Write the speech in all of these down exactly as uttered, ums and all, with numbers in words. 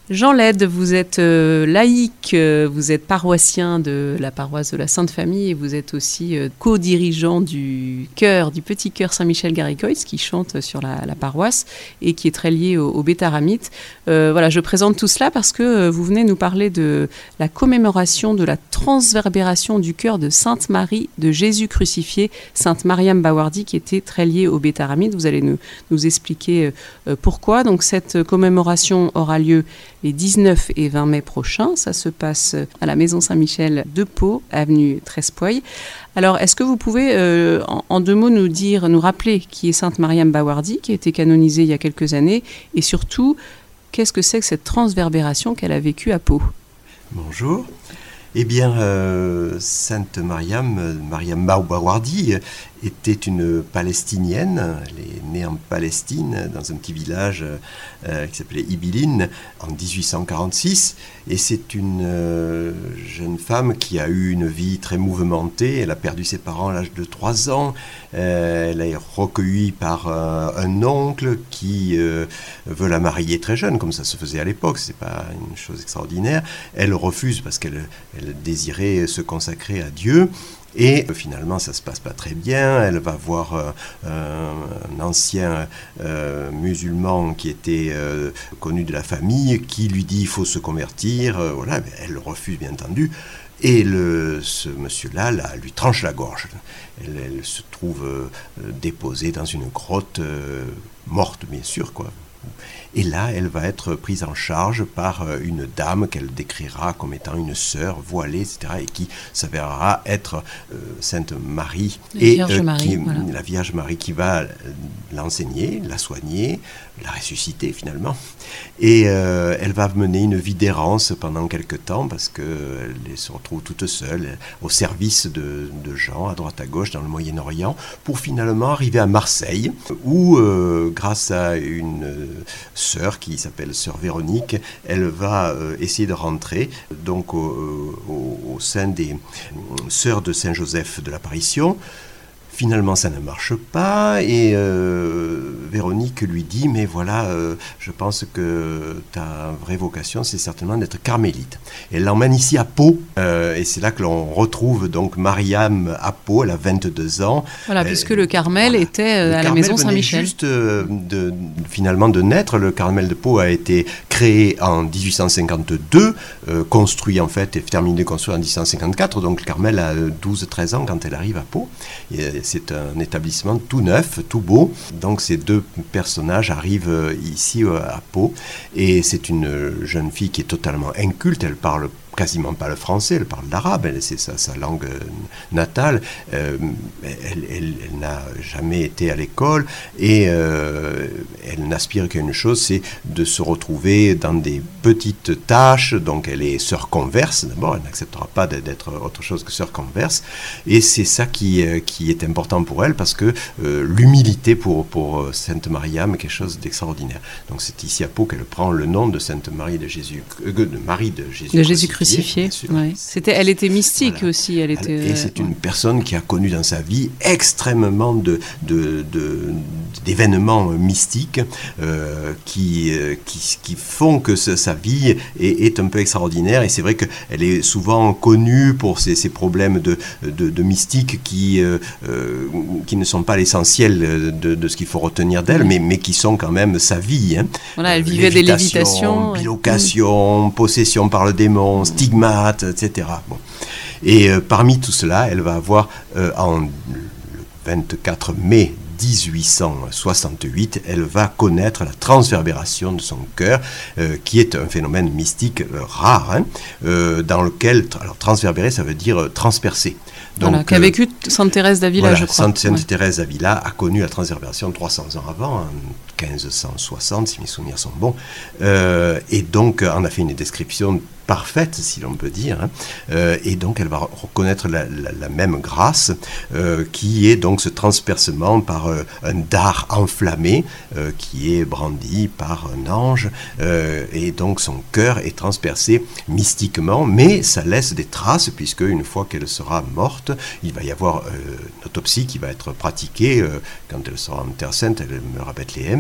Jean Led, vous êtes euh, laïc, euh, vous êtes paroissien de la paroisse de la Sainte Famille et vous êtes aussi euh, co-dirigeant du chœur, du petit chœur Saint-Michel-Garicois qui chante sur la, la paroisse et qui est très lié au, au Bétharamite. Euh, voilà, je présente tout cela parce que euh, vous venez nous parler de la commémoration de la transverbération du chœur de Sainte Marie de Jésus crucifié, Sainte Mariam Bawardi, qui était très liée au Bétharamite. Vous allez nous, nous expliquer euh, pourquoi. Donc cette commémoration aura lieu les dix-neuf et vingt mai prochains. Ça se passe à la Maison Saint-Michel de Pau, avenue Trespoy. Alors, est-ce que vous pouvez, euh, en, en deux mots, nous dire, nous rappeler qui est Sainte Mariam Bawardi, qui a été canonisée il y a quelques années, et surtout, qu'est-ce que c'est que cette transverbération qu'elle a vécue à Pau ? Bonjour. Eh bien, euh, Sainte Mariam, Mariam Bawardi, était une Palestinienne. Elle est née en Palestine, dans un petit village euh, qui s'appelait Ibilin, en dix-huit cent quarante-six. Et c'est une euh, jeune femme qui a eu une vie très mouvementée. Elle a perdu ses parents à l'âge de trois ans. Euh, elle est recueillie par euh, un oncle qui euh, veut la marier très jeune, comme ça se faisait à l'époque. C'est pas une chose extraordinaire. Elle refuse parce qu'elle elle désirait se consacrer à Dieu. Et euh, finalement, ça ne se passe pas très bien. Elle va voir euh, euh, un ancien euh, musulman qui était euh, connu de la famille, qui lui dit il faut se convertir. Euh, voilà, mais elle refuse bien entendu. Et le, ce monsieur-là là, lui tranche la gorge. Elle, elle se trouve euh, déposée dans une grotte, euh, morte bien sûr, quoi. Et là, elle va être prise en charge par une dame qu'elle décrira comme étant une sœur voilée, et cetera, et qui s'avérera être euh, Sainte Marie. La Vierge et, euh, Marie, qui, voilà. La Vierge Marie qui va l'enseigner, la soigner, la ressusciter finalement. Et euh, elle va mener une vie d'errance pendant quelque temps parce qu'elle se retrouve toute seule au service de, de gens à droite à gauche dans le Moyen-Orient pour finalement arriver à Marseille où, euh, grâce à une euh, sœur qui s'appelle sœur Véronique, elle va euh, essayer de rentrer donc au, au, au sein des euh, sœurs de Saint-Joseph de l'Apparition. Finalement, ça ne marche pas et euh, Véronique lui dit « Mais voilà, euh, je pense que ta vraie vocation, c'est certainement d'être carmélite. » Elle l'emmène ici à Pau euh, et c'est là que l'on retrouve donc Mariam à Pau, elle a vingt-deux ans. Voilà, elle, puisque le Carmel voilà. était euh, le à Carmel la Maison Saint-Michel. juste euh, de, finalement de naître. Le Carmel de Pau a été créé en dix-huit cent cinquante-deux, euh, construit en fait et terminé construit en dix-huit cent cinquante-quatre. Donc le Carmel a douze treize ans quand elle arrive à Pau. Et c'est un établissement tout neuf, tout beau. Donc ces deux personnages arrivent ici à Pau. Et c'est une jeune fille qui est totalement inculte. Elle parle quasiment pas le français, elle parle l'arabe, elle, c'est sa, sa langue natale. Euh, elle, elle, elle n'a jamais été à l'école et euh, elle n'aspire qu'à une chose, c'est de se retrouver dans des petites tâches. Donc elle est sœur converse d'abord, elle n'acceptera pas d'être autre chose que sœur converse. Et c'est ça qui, qui est important pour elle parce que euh, l'humilité pour, pour Sainte Mariam est quelque chose d'extraordinaire. Donc c'est ici à Pau qu'elle prend le nom de Sainte Marie de Jésus, euh, de Marie de Jésus. De Jésus crucifié. Ouais. C'était, elle était mystique voilà. aussi. Elle était, et c'est euh, une ouais. personne qui a connu dans sa vie extrêmement de, de, de, d'événements mystiques euh, qui, euh, qui, qui font que ce, sa vie est, est un peu extraordinaire. Et c'est vrai qu'elle est souvent connue pour ses, ses problèmes de, de, de mystique qui, euh, euh, qui ne sont pas l'essentiel de, de ce qu'il faut retenir d'elle, ouais. mais, mais qui sont quand même sa vie. Hein. Voilà, elle vivait des lévitations. Bilocation, ouais. possession par le démon, stigmates, et cetera. Bon. Et euh, parmi tout cela, elle va avoir, euh, en, le vingt-quatre mai dix-huit cent soixante-huit, elle va connaître la transverbération de son cœur, euh, qui est un phénomène mystique euh, rare, hein, euh, dans lequel, alors transverbérer, ça veut dire euh, transpercer. Donc, voilà, qu'a euh, vécu Sainte Thérèse d'Avila, voilà, je crois. Sainte, Sainte ouais. Thérèse d'Avila a connu la transverbération trois cents ans avant, en quinze cent soixante, si mes souvenirs sont bons, euh, et donc en a fait une description parfaite, si l'on peut dire, hein. euh, et donc elle va reconnaître la, la, la même grâce, euh, qui est donc ce transpercement par euh, un dard enflammé, euh, qui est brandi par un ange, euh, et donc son cœur est transpercé mystiquement, mais ça laisse des traces, puisque une fois qu'elle sera morte, il va y avoir euh, une autopsie qui va être pratiquée, euh, quand elle sera en Terre Sainte, elle meurt à Bethléem,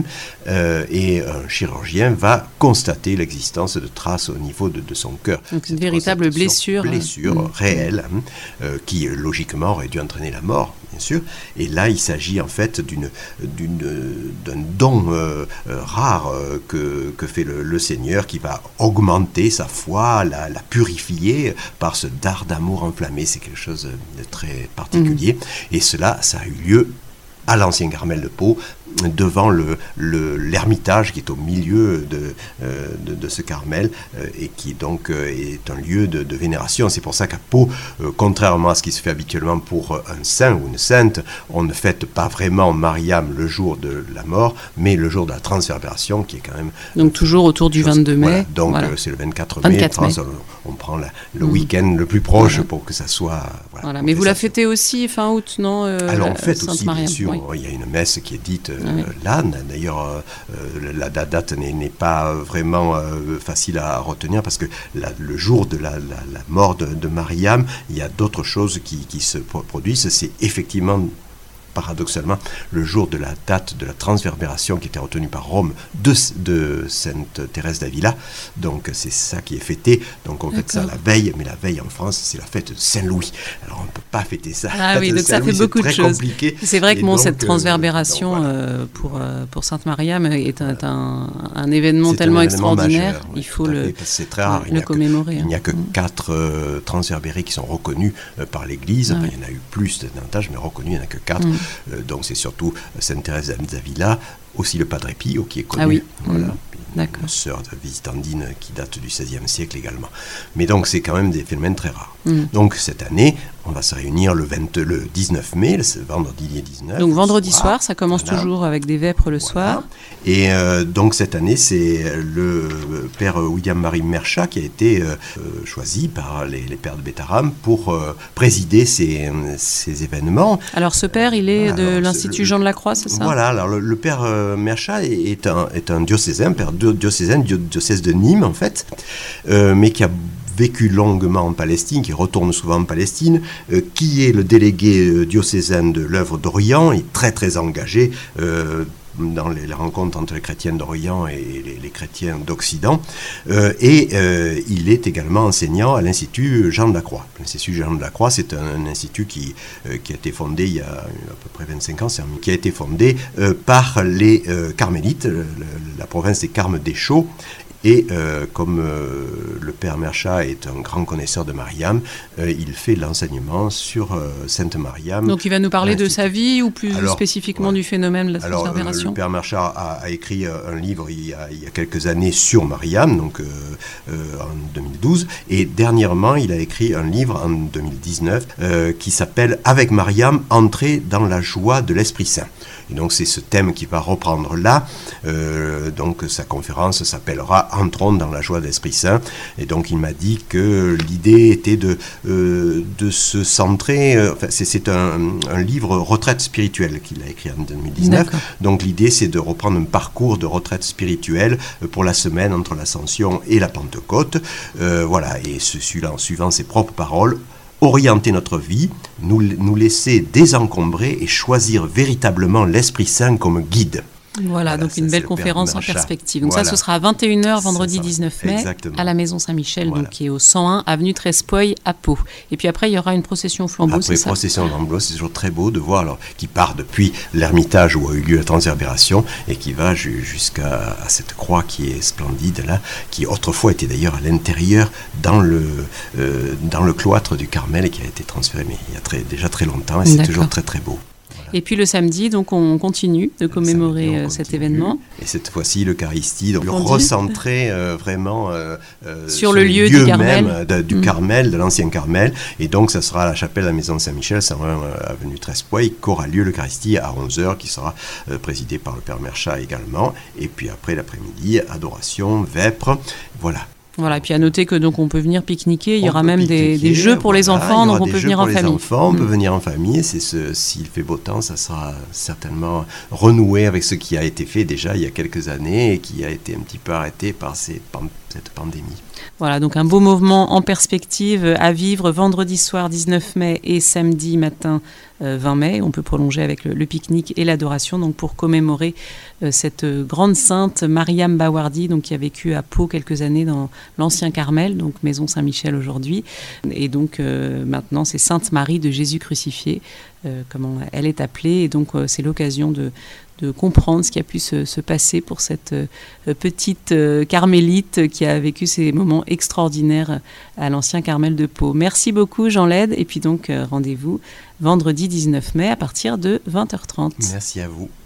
euh, et un chirurgien va constater l'existence de traces au niveau de, de son cœur. Donc une véritable blessure. Blessure mmh. réelle, hein, euh, qui logiquement aurait dû entraîner la mort, bien sûr. Et là, il s'agit en fait d'une, d'une, d'un don euh, euh, rare euh, que, que fait le, le Seigneur, qui va augmenter sa foi, la, la purifier par ce dard d'amour enflammé. C'est quelque chose de très particulier. Mmh. Et cela, ça a eu lieu à l'ancien Carmel de Pau, devant le, le, l'ermitage qui est au milieu de, euh, de, de ce Carmel euh, et qui donc euh, est un lieu de, de vénération. C'est pour ça qu'à Pau, euh, contrairement à ce qui se fait habituellement pour un saint ou une sainte, on ne fête pas vraiment Mariam le jour de la mort, mais le jour de la transverbération qui est quand même... Donc toujours autour du vingt-deux mai. Voilà, donc voilà. euh, c'est le vingt-quatre mai. vingt-quatre mai. On, on prend la, le mmh. week-end le plus proche voilà. pour que ça soit... Voilà, voilà. Mais vous la fêtez aussi fin août, non euh, Alors on fête aussi, Mariam, bien sûr. oui. Il y a une messe qui est dite... Ah oui. Là, d'ailleurs, euh, la, la date n'est, n'est pas vraiment euh, facile à retenir parce que la, le jour de la, la, la mort de, de Mariam, il y a d'autres choses qui, qui se produisent. C'est effectivement, paradoxalement, le jour de la date de la transverbération qui était retenue par Rome de, de Sainte Thérèse d'Avila. Donc c'est ça qui est fêté. Donc on fête ça la veille, mais la veille en France, c'est la fête de Saint-Louis. Alors on ne peut pas fêter ça. Ah oui, donc ça fait beaucoup de choses. Compliqué. C'est vrai que bon, donc, cette transverbération euh, donc, voilà. euh, pour, euh, pour Sainte Mariam est un, un, un événement c'est tellement un événement extraordinaire. Majeur, oui, il faut le, c'est très rare. le, le commémorer. Que, il n'y a que mmh. quatre euh, transverbérés qui sont reconnus euh, par l'Église. Ah, enfin, oui. Il y en a eu plus davantage, mais reconnus, il n'y en a que quatre. Mmh. Euh, donc c'est surtout Sainte Thérèse d'Avila, aussi le Padre Pio qui est connu, ah oui. voilà, mmh. une sœur de visitandine qui date du seizième siècle également. Mais donc c'est quand même des phénomènes très rares. Mmh. Donc cette année, on va se réunir le, vingt, le dix-neuf mai, le vendredi dix-neuf. Donc vendredi soir, soir ça commence voilà. toujours avec des vêpres le voilà. soir. Et euh, donc cette année, c'est le père William Marie Merchat qui a été euh, choisi par les, les pères de Bétharram pour euh, présider ces, ces événements. Alors ce père, il est de alors, l'Institut Jean de la Croix, c'est ça ? Voilà, alors le, le père euh, Merchat est, est, un, est un diocésain, père diocésain, diocèse de Nîmes en fait, euh, mais qui a vécu longuement en Palestine, qui retourne souvent en Palestine, euh, qui est le délégué euh, diocésain de l'œuvre d'Orient, est très très engagé euh, dans les, les rencontres entre les chrétiens d'Orient et les, les chrétiens d'Occident, euh, et euh, il est également enseignant à l'Institut Jean de la Croix. L'Institut Jean de la Croix, c'est un, un institut qui, euh, qui a été fondé il y a à peu près vingt-cinq ans, c'est un, qui a été fondé euh, par les euh, Carmélites, le, le, la province des Carmes des Chauds. Et euh, comme euh, le père Merchat est un grand connaisseur de Mariam, euh, il fait l'enseignement sur euh, Sainte Mariam. Donc il va nous parler de sa vie ou plus alors, spécifiquement ouais. du phénomène de la transverbération. Alors euh, le père Merchat a, a écrit un livre il y a, il y a quelques années sur Mariam, donc euh, euh, en deux mille douze, et dernièrement il a écrit un livre en deux mille dix-neuf euh, qui s'appelle « Avec Mariam, entrer dans la joie de l'Esprit Saint ». Et donc c'est ce thème qui va reprendre là. Euh, donc sa conférence s'appellera « Entrons dans la joie de l'Esprit Saint ». Et donc il m'a dit que l'idée était de, euh, de se centrer, euh, enfin, c'est, c'est un, un livre retraite spirituelle qu'il a écrit en deux mille dix-neuf. D'accord. Donc l'idée c'est de reprendre un parcours de retraite spirituelle pour la semaine entre l'Ascension et la Pentecôte. Euh, voilà, et celui-là en suivant ses propres paroles, orienter notre vie, nous, nous laisser désencombrer et choisir véritablement l'Esprit Saint comme guide. Voilà, voilà donc ça, une belle conférence en perspective. Donc voilà. Ça, ce sera à vingt et une heures vendredi dix-neuf mai exactement. À la Maison Saint-Michel, voilà. donc, qui est au cent un avenue Trespoy à Pau. Et puis après, il y aura une procession au flambeau, après, c'est ça ? Après, procession au flambeau, c'est toujours très beau de voir, alors, qui part depuis l'ermitage où a eu lieu la transverbération et qui va jusqu'à à cette croix qui est splendide là, qui autrefois était d'ailleurs à l'intérieur dans le, euh, dans le cloître du Carmel et qui a été transféré mais il y a très, déjà très longtemps et c'est D'accord. toujours très très beau. Et puis le samedi, donc on continue de commémorer samedi, continue. cet événement. Et cette fois-ci, l'Eucharistie, donc recentrée euh, vraiment euh, euh, sur, sur le lieu, lieu du Carmel, même de, du mmh. Carmel, de l'ancien Carmel. Et donc, ça sera à la chapelle de la Maison Saint-Michel, cent un avenue Trespoy, qu'aura lieu l'Eucharistie à onze heures, qui sera euh, présidée par le Père Merchat également. Et puis après l'après-midi, adoration, vêpres, voilà. Voilà, et puis à noter que donc on peut venir pique-niquer, il y on aura même des, des jeux pour voilà, les enfants, donc on peut venir en famille. Enfants, on mmh. peut venir en famille, c'est ce, s'il fait beau temps, ça sera certainement renoué avec ce qui a été fait déjà il y a quelques années et qui a été un petit peu arrêté par ces cette pandémie. Voilà, donc un beau mouvement en perspective à vivre vendredi soir dix-neuf mai et samedi matin euh, vingt mai. On peut prolonger avec le, le pique-nique et l'adoration, donc pour commémorer euh, cette grande sainte Mariam Bawardi, donc qui a vécu à Pau quelques années dans l'ancien Carmel, donc maison Saint-Michel aujourd'hui. Et donc euh, maintenant c'est Sainte Marie de Jésus crucifié, euh, comme elle est appelée. Et donc euh, c'est l'occasion de de comprendre ce qui a pu se, se passer pour cette euh, petite euh, carmélite qui a vécu ces moments extraordinaires à l'ancien Carmel de Pau. Merci beaucoup Jean Led, et puis donc euh, rendez-vous vendredi dix-neuf mai à partir de vingt heures trente. Merci à vous.